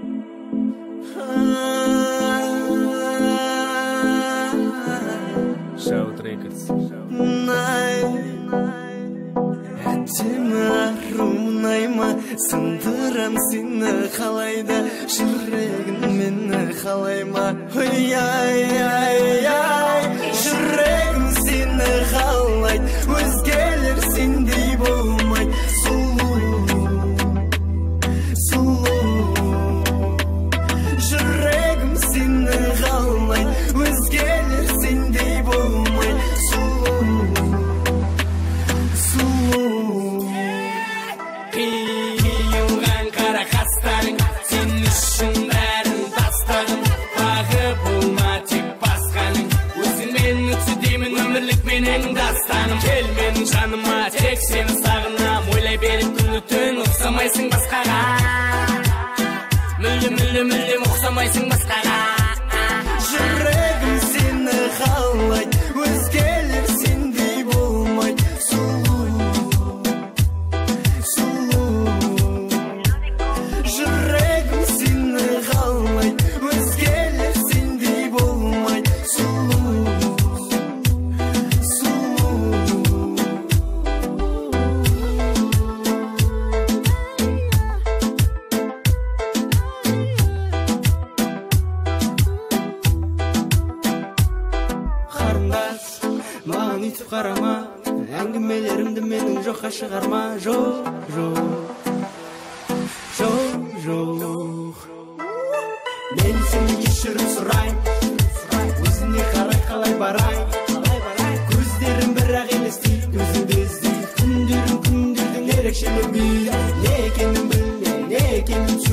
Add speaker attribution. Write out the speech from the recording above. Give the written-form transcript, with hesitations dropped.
Speaker 1: Shout Records.
Speaker 2: Әдемі арунайма, сындырам сені қалайда, жүрегін мені қалайма. Ой-ай-ай-ай, жүрегім сені қалайды, өзгелер сендей болмайды. Сұлу, сұлу, жүрегім сені қалайды, өзгелер сендей болмайды. Сұлу,
Speaker 1: Қиылған қара қастарың, сен үшін бәрін тастадым. Бағы болма тек басқаның, өзіңмен өтсідеймін өмірлік менің дастаным. Кел менің жаныма, тек сені сағынам, ойлай беріп күні түн, ұқсамайсың басқаға. Мүлдем ұқсамайсың басқаға.
Speaker 2: жүрегім сені қалайды, өзгелер сендей болмайды. Сұлу, сұлу, жүрегім сені қалайды, өзгелер сендей болмайды. Сұлу, сұлу. Қарындас, маған үйтіп қарама, әңгімелерімді менің жоққа шығарма. Жоқ, мен сені кешірім сұрайын, өзіне қарай қалай барайын. Көздерім бірақ елестейді, өзіңді іздейді, күндердің ерекшелігі. Не екенін білме, не екенін